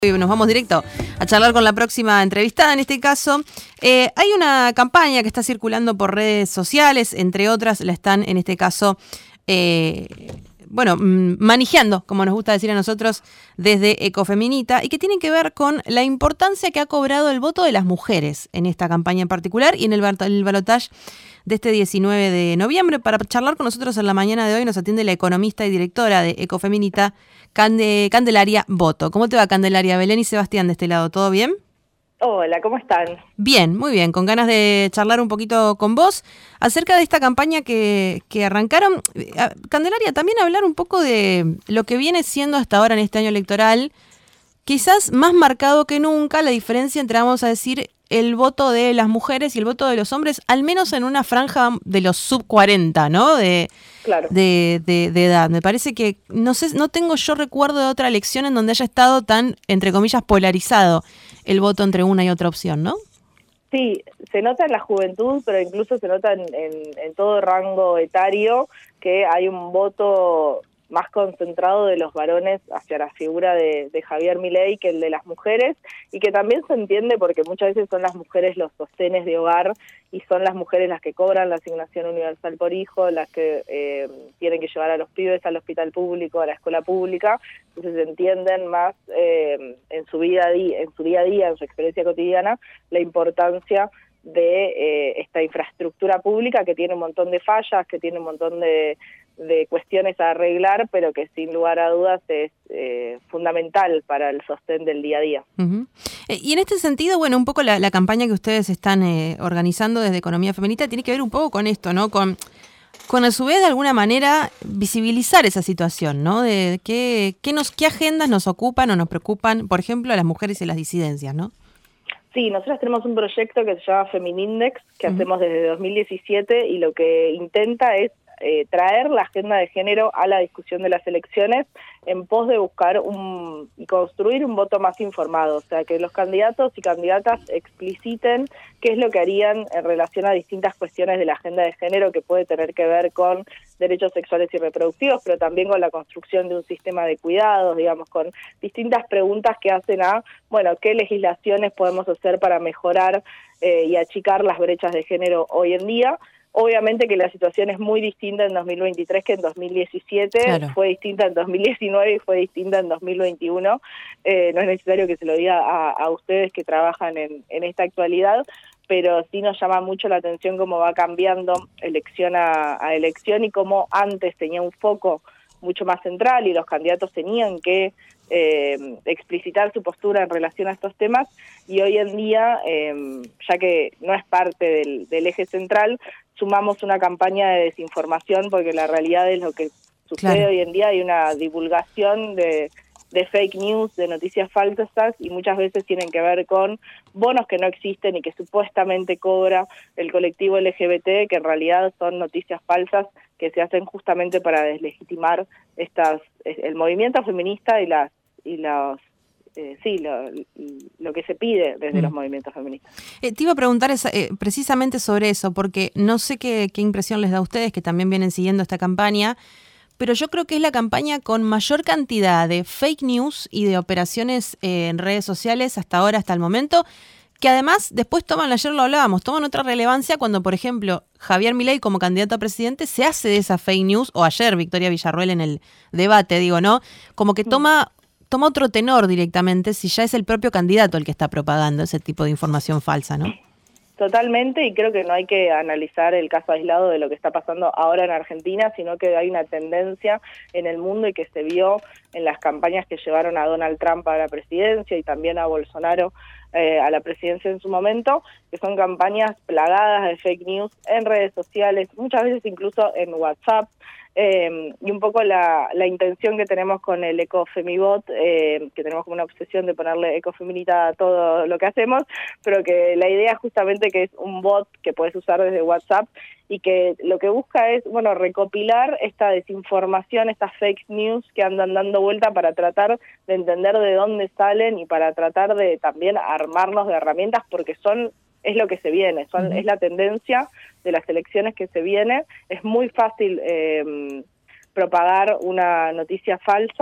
Y nos vamos directo a charlar con la próxima entrevistada. En este caso, hay una campaña que está circulando por redes sociales, entre otras la están, en este caso, manejando, como nos gusta decir a nosotros, desde Ecofeminita, y que tiene que ver con la importancia que ha cobrado el voto de las mujeres en esta campaña en particular y en el balotaje de este 19 de noviembre. Para charlar con nosotros en la mañana de hoy nos atiende la economista y directora de Ecofeminita, Candelaria Boto. ¿Cómo te va, Candelaria? Belén y Sebastián de este lado, ¿todo bien? Hola, ¿cómo están? Bien, muy bien, con ganas de charlar un poquito con vos acerca de esta campaña que arrancaron. Candelaria, también hablar un poco de lo que viene siendo hasta ahora en este año electoral, quizás más marcado que nunca la diferencia entre, vamos a decir, el voto de las mujeres y el voto de los hombres, al menos en una franja de los sub 40, ¿no? Claro. De edad. Me parece que, no sé, no tengo yo recuerdo de otra elección en donde haya estado tan, entre comillas, polarizado el voto entre una y otra opción, ¿no? Sí, se nota en la juventud, pero incluso se nota en todo rango etario que hay un voto más concentrado de los varones hacia la figura de Javier Milei que el de las mujeres, y que también se entiende porque muchas veces son las mujeres los sostenes de hogar y son las mujeres las que cobran la asignación universal por hijo, las que tienen que llevar a los pibes al hospital público, a la escuela pública. Entonces entienden más en su día a día, en su experiencia cotidiana, la importancia de esta infraestructura pública que tiene un montón de fallas, que tiene un montón de cuestiones a arreglar, pero que sin lugar a dudas es fundamental para el sostén del día a día. Uh-huh. Y en este sentido, bueno, un poco la campaña que ustedes están organizando desde Economía Feminita tiene que ver un poco con esto, ¿no? Con a su vez, de alguna manera, visibilizar esa situación, ¿no? De qué agendas nos ocupan o nos preocupan, por ejemplo, a las mujeres y las disidencias, ¿no? Sí, nosotros tenemos un proyecto que se llama Feminindex, que hacemos desde 2017, y lo que intenta es traer la agenda de género a la discusión de las elecciones en pos de buscar y construir un voto más informado, o sea, que los candidatos y candidatas expliciten qué es lo que harían en relación a distintas cuestiones de la agenda de género que puede tener que ver con derechos sexuales y reproductivos, pero también con la construcción de un sistema de cuidados, digamos, con distintas preguntas que hacen a, bueno, qué legislaciones podemos hacer para mejorar y achicar las brechas de género hoy en día. Obviamente que la situación es muy distinta en 2023 que en 2017, claro. Fue distinta en 2019 y fue distinta en 2021. No es necesario que se lo diga a ustedes que trabajan en esta actualidad, pero sí nos llama mucho la atención cómo va cambiando elección a elección y cómo antes tenía un foco mucho más central y los candidatos tenían que explicitar su postura en relación a estos temas, y hoy en día, ya que no es parte del eje central, sumamos una campaña de desinformación, porque la realidad es lo que sucede, claro. Hoy en día hay una divulgación de fake news, de noticias falsas, y muchas veces tienen que ver con bonos que no existen y que supuestamente cobra el colectivo LGBT, que en realidad son noticias falsas que se hacen justamente para deslegitimar el movimiento feminista lo que se pide desde los movimientos feministas. Te iba a preguntar precisamente sobre eso, porque no sé qué impresión les da a ustedes, que también vienen siguiendo esta campaña, pero yo creo que es la campaña con mayor cantidad de fake news y de operaciones en redes sociales hasta ahora, hasta el momento, que además después ayer lo hablábamos, toman otra relevancia cuando, por ejemplo, Javier Milei como candidato a presidente se hace de esa fake news, o ayer Victoria Villarruel en el debate, digo, ¿no? Como que toma otro tenor directamente si ya es el propio candidato el que está propagando ese tipo de información falsa, ¿no? Totalmente, y creo que no hay que analizar el caso aislado de lo que está pasando ahora en Argentina, sino que hay una tendencia en el mundo y que se vio en las campañas que llevaron a Donald Trump a la presidencia y también a Bolsonaro a la presidencia en su momento, que son campañas plagadas de fake news en redes sociales, muchas veces incluso en WhatsApp, y un poco la intención que tenemos con el Ecofemibot, que tenemos como una obsesión de ponerle Ecofeminita a todo lo que hacemos, pero que la idea justamente que es un bot que puedes usar desde WhatsApp y que lo que busca es, bueno, recopilar esta desinformación, estas fake news que andan dando vuelta para tratar de entender de dónde salen y para tratar de también armarnos de herramientas, porque es lo que se viene, es la tendencia de las elecciones que se viene. Es muy fácil propagar una noticia falsa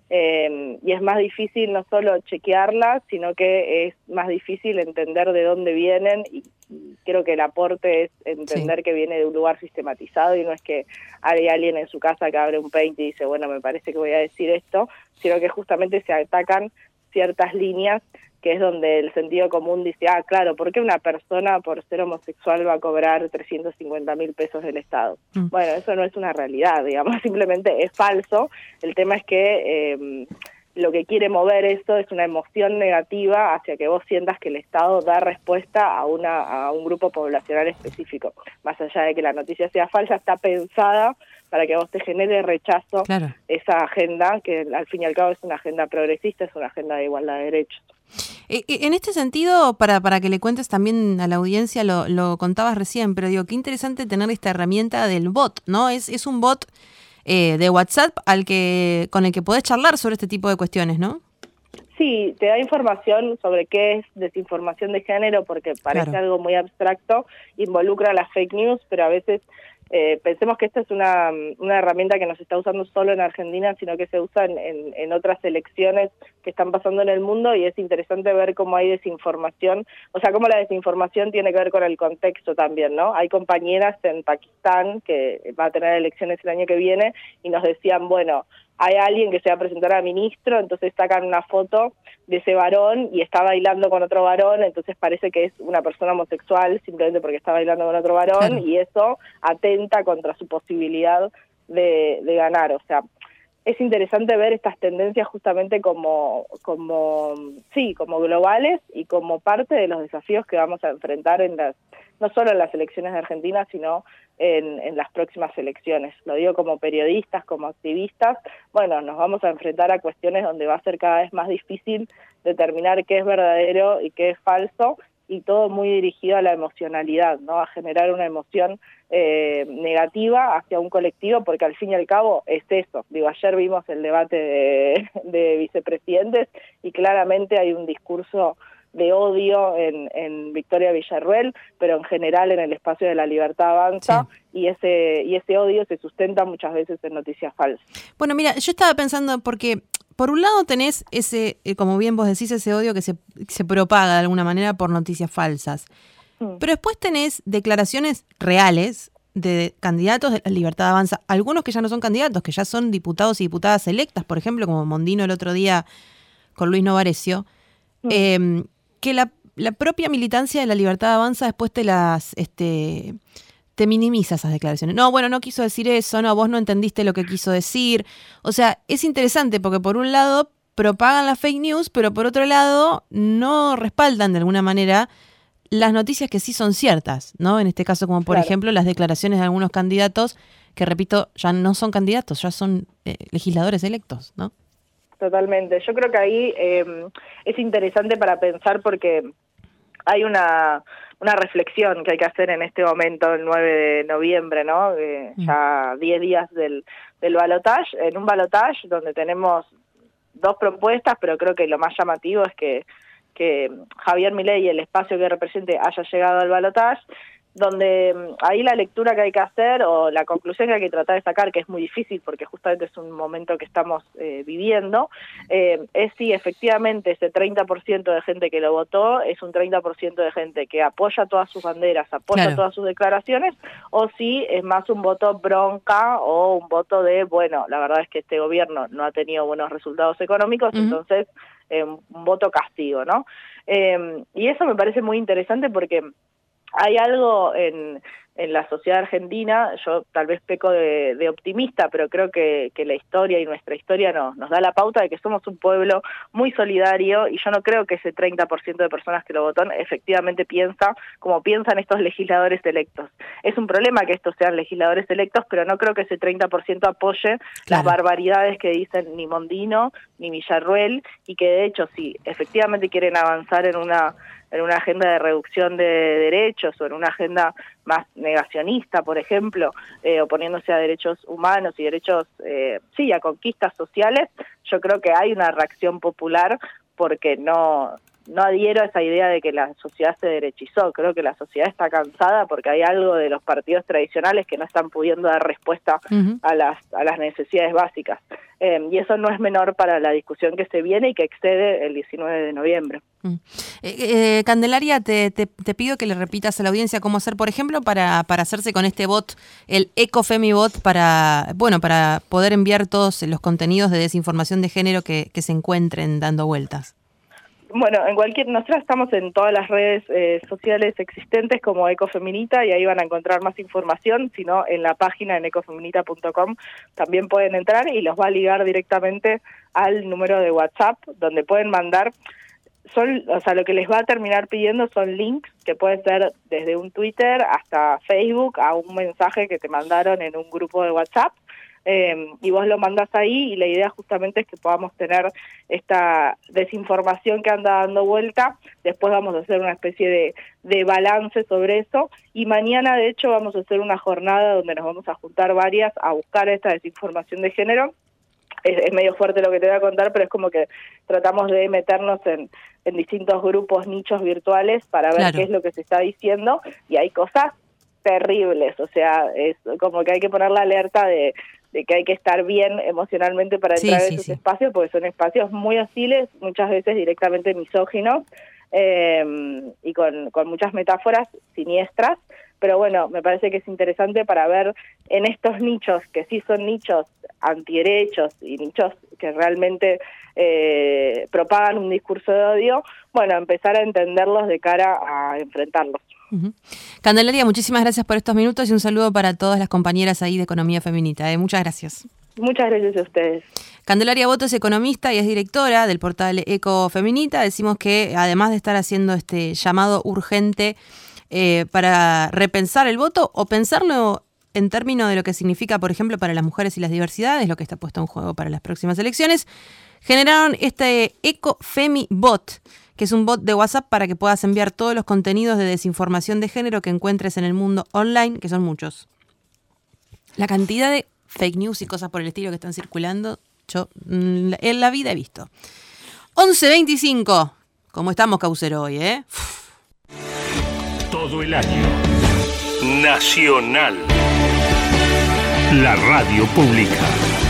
y es más difícil no solo chequearlas, sino que es más difícil entender de dónde vienen, y creo que el aporte es entender que viene de un lugar sistematizado y no es que hay alguien en su casa que abre un Paint y dice, bueno, me parece que voy a decir esto, sino que justamente se atacan ciertas líneas, que es donde el sentido común dice, claro, ¿por qué una persona por ser homosexual va a cobrar 350.000 pesos del Estado? Bueno, eso no es una realidad, digamos, simplemente es falso. El tema es que lo que quiere mover esto es una emoción negativa hacia que vos sientas que el Estado da respuesta a un grupo poblacional específico. Más allá de que la noticia sea falsa, está pensada para que a vos te genere rechazo esa agenda, que al fin y al cabo es una agenda progresista, es una agenda de igualdad de derechos. En este sentido, para que le cuentes también a la audiencia, lo contabas recién, pero digo, qué interesante tener esta herramienta del bot, ¿no? Es un bot de WhatsApp con el que podés charlar sobre este tipo de cuestiones, ¿no? Sí, te da información sobre qué es desinformación de género, porque parece algo muy abstracto, involucra las fake news, pero a veces pensemos que esta es una herramienta que no se está usando solo en Argentina, sino que se usa en otras elecciones que están pasando en el mundo, y es interesante ver cómo hay desinformación, o sea, cómo la desinformación tiene que ver con el contexto también, ¿no? Hay compañeras en Pakistán que va a tener elecciones el año que viene y nos decían, bueno, hay alguien que se va a presentar a ministro, entonces sacan una foto de ese varón y está bailando con otro varón, entonces parece que es una persona homosexual simplemente porque está bailando con otro varón, y eso atenta contra su posibilidad de ganar. O sea, es interesante ver estas tendencias justamente como globales y como parte de los desafíos que vamos a enfrentar no solo en las elecciones de Argentina, sino en las próximas elecciones. Lo digo como periodistas, como activistas. Bueno, nos vamos a enfrentar a cuestiones donde va a ser cada vez más difícil determinar qué es verdadero y qué es falso, y todo muy dirigido a la emocionalidad, ¿no? A generar una emoción negativa hacia un colectivo, porque al fin y al cabo es eso. Digo, ayer vimos el debate de vicepresidentes y claramente hay un discurso de odio en Victoria Villarruel, pero en general en el espacio de La Libertad Avanza, y ese odio se sustenta muchas veces en noticias falsas. Bueno, mira, yo estaba pensando, porque por un lado tenés ese, como bien vos decís, ese odio que se propaga de alguna manera por noticias falsas, pero después tenés declaraciones reales de candidatos de La Libertad Avanza, algunos que ya no son candidatos, que ya son diputados y diputadas electas, por ejemplo, como Mondino el otro día con Luis Novarecio, que la propia militancia de La Libertad Avanza después te minimiza esas declaraciones. No, bueno, no quiso decir eso, no, vos no entendiste lo que quiso decir. O sea, es interesante porque por un lado propagan las fake news, pero por otro lado no respaldan de alguna manera las noticias que sí son ciertas, ¿no? En este caso, como por ejemplo las declaraciones de algunos candidatos que, repito, ya no son candidatos, ya son legisladores electos, ¿no? Totalmente. Yo creo que ahí es interesante para pensar, porque hay una reflexión que hay que hacer en este momento, el 9 de noviembre, ¿no? Ya 10 días del balotaje, en un balotaje donde tenemos dos propuestas, pero creo que lo más llamativo es que Javier Milei, el espacio que represente, haya llegado al balotaje, donde ahí la lectura que hay que hacer, o la conclusión que hay que tratar de sacar, que es muy difícil porque justamente es un momento que estamos viviendo, es si efectivamente ese 30% de gente que lo votó es un 30% de gente que apoya todas sus banderas, apoya todas sus declaraciones, o si es más un voto bronca o un voto de, bueno, la verdad es que este gobierno no ha tenido buenos resultados económicos, entonces un voto castigo, ¿no? Y eso me parece muy interesante porque hay algo en la sociedad argentina, yo tal vez peco de optimista, pero creo que la historia y nuestra historia nos da la pauta de que somos un pueblo muy solidario, y yo no creo que ese 30% de personas que lo votaron efectivamente piensa como piensan estos legisladores electos. Es un problema que estos sean legisladores electos, pero no creo que ese 30% apoye las barbaridades que dicen ni Mondino ni Villarruel, y que de hecho si efectivamente quieren avanzar en una agenda de reducción de derechos, o en una agenda más negacionista, por ejemplo, oponiéndose a derechos humanos y derechos, a conquistas sociales, yo creo que hay una reacción popular, porque no adhiero a esa idea de que la sociedad se derechizó. Creo que la sociedad está cansada porque hay algo de los partidos tradicionales que no están pudiendo dar respuesta a las necesidades básicas. y eso no es menor para la discusión que se viene y que excede el 19 de noviembre. Candelaria, te pido que le repitas a la audiencia cómo hacer, por ejemplo, para hacerse con este bot, el EcoFemiBot, para poder enviar todos los contenidos de desinformación de género que se encuentren dando vueltas. Bueno, nosotros estamos en todas las redes sociales existentes como Ecofeminita y ahí van a encontrar más información, sino en la página en ecofeminita.com también pueden entrar y los va a ligar directamente al número de WhatsApp donde pueden mandar, lo que les va a terminar pidiendo son links que pueden ser desde un Twitter hasta Facebook a un mensaje que te mandaron en un grupo de WhatsApp. Y vos lo mandás ahí y la idea justamente es que podamos tener esta desinformación que anda dando vuelta. Después vamos a hacer una especie de balance sobre eso y mañana de hecho vamos a hacer una jornada donde nos vamos a juntar varias a buscar esta desinformación de género. Es medio fuerte lo que te voy a contar, pero es como que tratamos de meternos en distintos grupos, nichos virtuales para ver qué es lo que se está diciendo y hay cosas terribles, o sea, es como que hay que poner la alerta de que hay que estar bien emocionalmente para entrar en esos espacios, porque son espacios muy hostiles, muchas veces directamente misóginos, y con muchas metáforas siniestras, pero bueno, me parece que es interesante para ver en estos nichos, que sí son nichos antiderechos y nichos que realmente propagan un discurso de odio, bueno, empezar a entenderlos de cara a enfrentarlos. Uh-huh. Candelaria, muchísimas gracias por estos minutos y un saludo para todas las compañeras ahí de Economía Feminita. Muchas gracias. Muchas gracias a ustedes. Candelaria Boto es economista y es directora del portal Ecofeminita. Decimos que además de estar haciendo este llamado urgente para repensar el voto o pensarlo en términos de lo que significa, por ejemplo, para las mujeres y las diversidades, lo que está puesto en juego para las próximas elecciones, generaron este EcoFemiBot, que es un bot de WhatsApp para que puedas enviar todos los contenidos de desinformación de género que encuentres en el mundo online, que son muchos. La cantidad de fake news y cosas por el estilo que están circulando, yo en la vida he visto. 11:25, ¿cómo estamos, Caucero, hoy, Todo el año. Nacional. La radio pública.